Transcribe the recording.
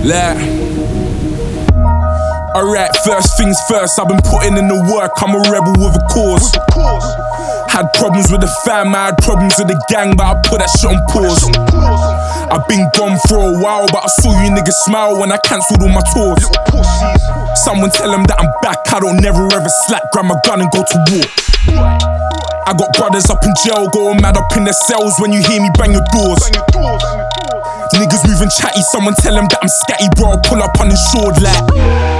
Like, alright, first things first, I've been putting in the work, I'm a rebel with a cause. Had problems with the fam, I had problems with the gang, but I put that shit on pause. I've been gone for a while, but I saw you niggas smile when I cancelled all my tours. Someone tell them that I'm back, I don't never ever slack, grab my gun and go to war. I got brothers up in jail, going mad up in their cells when you hear me bang your doors. Niggas moving chatty, someone tell them that I'm scatty, bro, I'll pull up uninsured like.